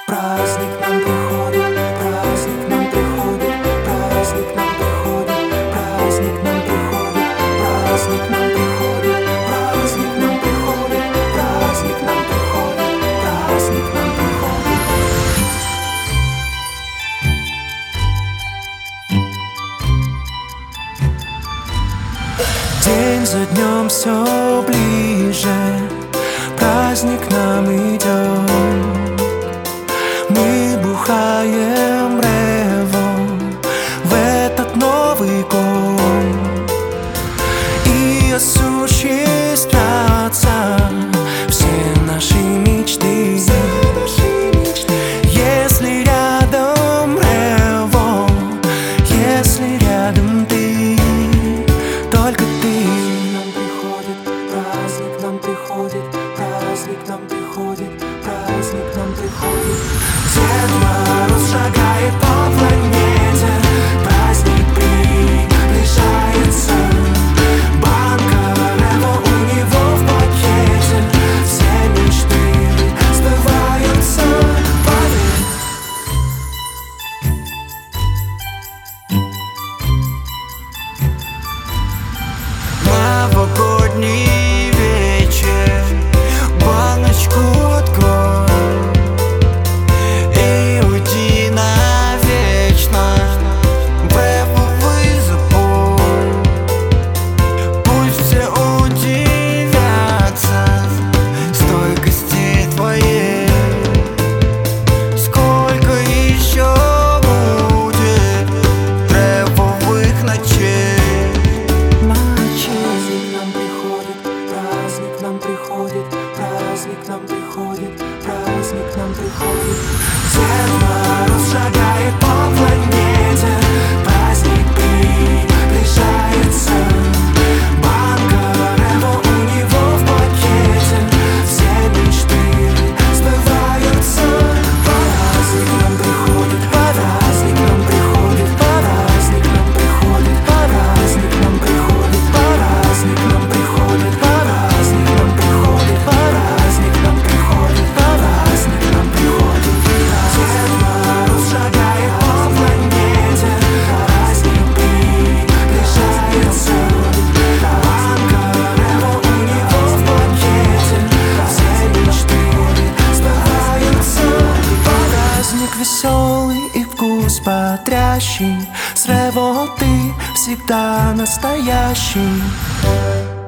праздник нам приходит, праздник нам приходит, праздник нам приходит, праздник нам приходит, праздник нам приходит, праздник нам приходит, праздник нам приходит, праздник нам приходит. День за днем все ближе, праздник нам идет. Мы бухаем ревом в этот Новый год, и осуществятся все наши мечты. Если рядом ревом, если рядом ты, только ты. Праздник нам приходит, праздник нам приходит, праздник нам приходит. Дед Мороз шагает по планете, праздник приближается. Банка Рево у него в пакете, все мечты сбываются. Поверь. Новогодний вечер, баночку открой и уйди навечно в эвовый запой. Пусть все удивятся стойкости твоей. Сколько еще будет ревовых ночей? Праздник нам приходит, праздник нам приходит, праздник нам приходит. Дед Мороз шагает по планете, праздник приближается. Банка Рево у него в пакете, все мечты сбываются. Праздник нам приходит, праздник нам приходит, праздник нам приходит, праздник нам приходит, праздник нам приходит, праздник нам приходит, праздник нам приходит, праздник нам приходит. Дед Мороз шагает по планете, праздник приближается. Банка Рево у него в пакете, все мечты сбываются. Праздник веселый и вкус бодрящий, с Рево ты всегда настоящий.